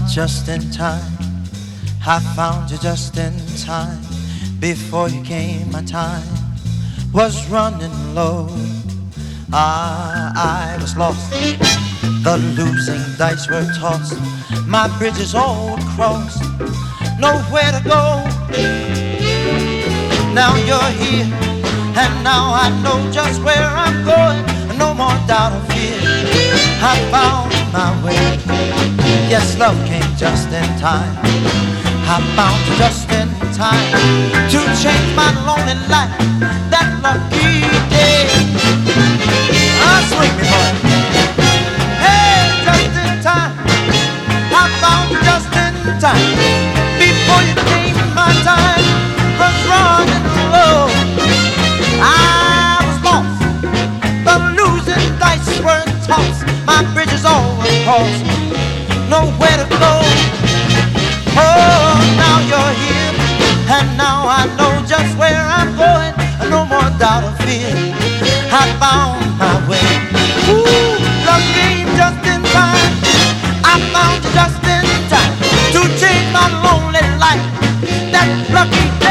just in time. I found you just in time. Before you came, my time was running low. I was lost. The losing dice were tossed. My bridges all crossed. Nowhere to go. Now you're here, and now I know just where I'm going. No more doubt or fear. I found my way. Yes, love came just in time. I found you just in time to change my lonely life. That lucky day. Swing me, boy. Hey, just in time. I found you just in time. Before you came, my time was running low. I was lost. The losing dice were tossed. My bridges all were crossed. Nowhere to go. Oh, now you're here, and now I know just where I'm going. No more doubt or fear. I found my way. Ooh, love came just in time. I found you just in time to change my lonely life. That lucky day.